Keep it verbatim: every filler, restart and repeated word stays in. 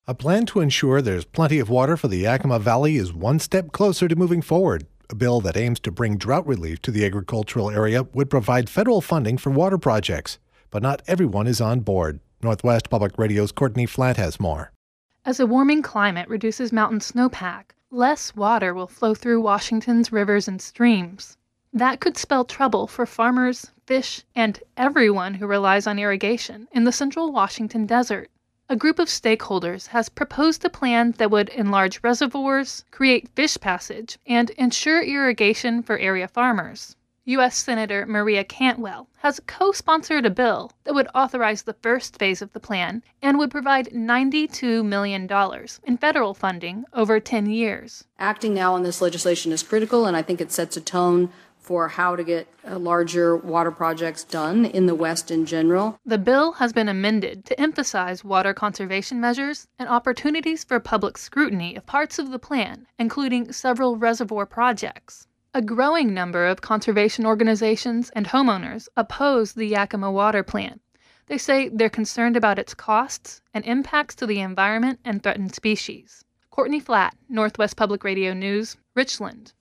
A plan to ensure there's plenty of water for the Yakima Valley is one step closer to moving forward. A bill that aims to bring drought relief to the agricultural area would provide federal funding for water projects. But not everyone is on board. Northwest Public Radio's Courtney Flatt has more. As a warming climate reduces mountain snowpack, less water will flow through Washington's rivers and streams. That could spell trouble for farmers, fish, and everyone who relies on irrigation in the central Washington desert. A group of stakeholders has proposed a plan that would enlarge reservoirs, create fish passage, and ensure irrigation for area farmers. U S Senator Maria Cantwell has co-sponsored a bill that would authorize the first phase of the plan and would provide ninety-two million dollars in federal funding over ten years. Acting now on this legislation is critical, and I think it sets a tone for how to get uh, larger water projects done in the West in general. The bill has been amended to emphasize water conservation measures and opportunities for public scrutiny of parts of the plan, including several reservoir projects. A growing number of conservation organizations and homeowners oppose the Yakima Water Plan. They say they're concerned about its costs and impacts to the environment and threatened species. Courtney Flatt, Northwest Public Radio News, Richland.